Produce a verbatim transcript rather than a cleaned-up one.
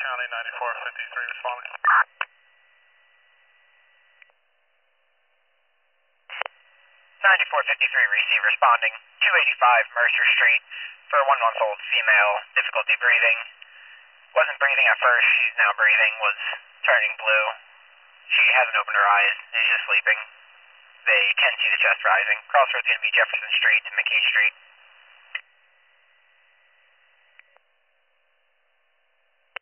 County, ninety-four fifty-three responding. ninety-four fifty-three, receive responding. two eighty-five Mercer Street for a one-month-old female, difficulty breathing. Wasn't breathing at first, she's now breathing, was turning blue. She hasn't opened her eyes, is just sleeping. They can see the chest rising. Crossroads going to be Jefferson Street to McKay Street.